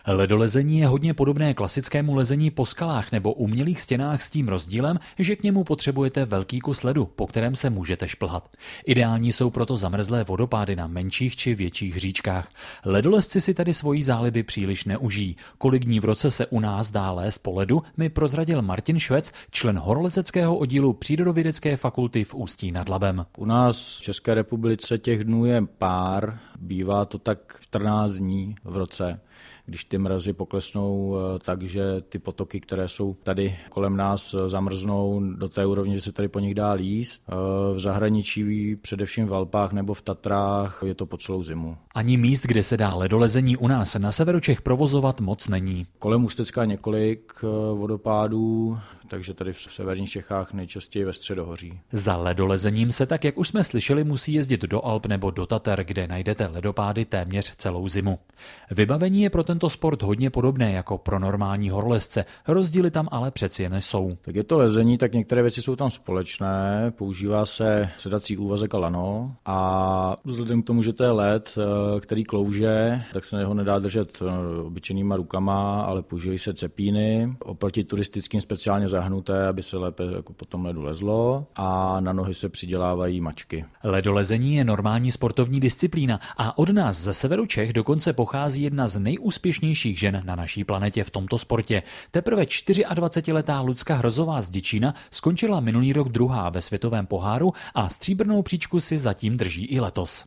Ledolezení je hodně podobné klasickému lezení po skalách nebo umělých stěnách s tím rozdílem, že k němu potřebujete velký kus ledu, po kterém se můžete šplhat. Ideální jsou proto zamrzlé vodopády na menších či větších říčkách. Ledolezci si tady svojí záliby příliš neužijí. Kolik dní v roce se u nás dá lézt po ledu, mi prozradil Martin Švec, člen horolezeckého oddílu Přírodovědecké fakulty v Ústí nad Labem. U nás v České republice těch dnů je pár, bývá to tak 14 dní v roce, když ty mrazy poklesnou tak, že ty potoky, které jsou tady kolem nás, zamrznou do té úrovně, že se tady po nich dá líst. V zahraničí, především v Alpách nebo v Tatrách, je to po celou zimu. Ani míst, kde se dá ledolezení u nás na severu Čech provozovat, moc není. Kolem Ústecka několik vodopádů, takže tady v severních Čechách nejčastěji ve Středohoří. Za ledolezením se tak, jak už jsme slyšeli, musí jezdit do Alp nebo do Tater, kde najdete ledopády téměř celou zimu. Vybavení je pro tento sport hodně podobné jako pro normální horolezce, rozdíly tam ale přeci jen jsou. Tak je to lezení, tak některé věci jsou tam společné, používá se sedací úvazek a lano a vzhledem k tomu, že to je led, který klouže, tak se ho nedá držet obyčejnýma rukama, ale používají se cepíny, oproti turistickým speciálně zahnuté, aby se lépe jako po tom ledu lezlo, a na nohy se přidělávají mačky. Ledolezení je normální sportovní disciplína a od nás ze severu Čech dokonce pochází jedna z nejúspěšnějších žen na naší planetě v tomto sportě. Teprve 24letá Lucka Hrozová z Děčína skončila minulý rok druhá ve světovém poháru a stříbrnou příčku si zatím drží i letos.